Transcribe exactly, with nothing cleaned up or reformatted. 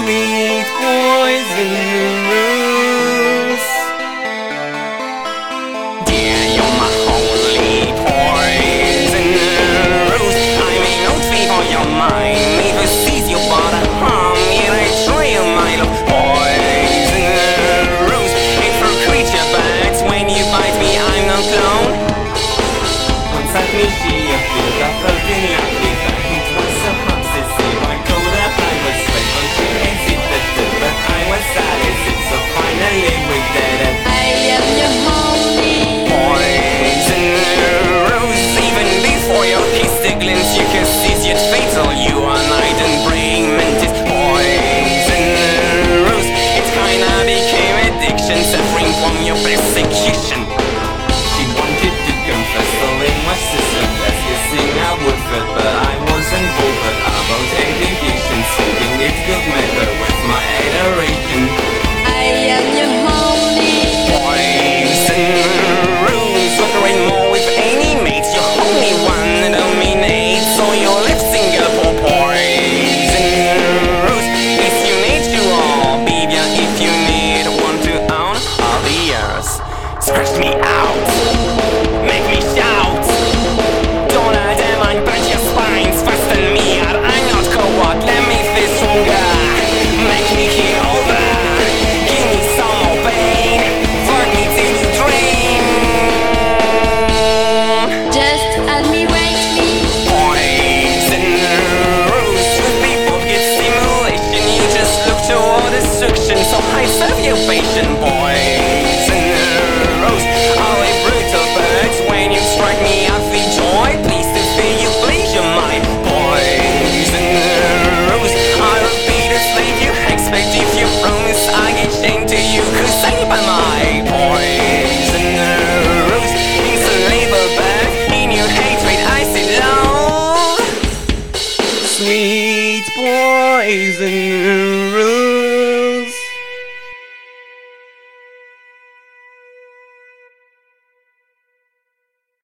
sweet poison rose. Dear, you're my holy poison rose. I'm an old thief on your mind. Neither sees you but a harm. Yet I trail my love. Poison rose. Ain't for creature bites. When you bite me, I'm no clone. Once at me she appeared, I felt in like that. It was so obsessive, I told her I was straight, but she hesitated, but I was satisfied, so finally we did it. I am your holy Poison rose. Even before your kiss the glimpse, you can seize yet fatal. You are night and praying mantis. Poison rose. It kinda became addiction, suffering from your persecution. She wanted to confess, telling my sister that kissing I would fit, but I wasn't bothered about education, thinking it could matter with my adoration. I am your holy Poison rose. Flickering more with any mates. You're only one that dominates. So your left single for poison rose. If you need to all, baby, if you need one to own all the earth. Scratch me out, make me shout. Don't let them unbend your spines. Fasten me out, I'm not coward. Let me feel stronger. Make me heal over. Give me some more pain. Fuck me till you dream. Just admirate me. Poison rose. With people get stimulation. You just look toward destruction. So I serve you patient. Poison rose. All a brutal birds. When you strike me, I feel joy. Please to feel you please your mind. Poison rose. I will be the slave you expect. If you promise, I get chained to you. Crusaded by my poison rose. It's a label back. In your hatred, I sit low. Sweet poison rose.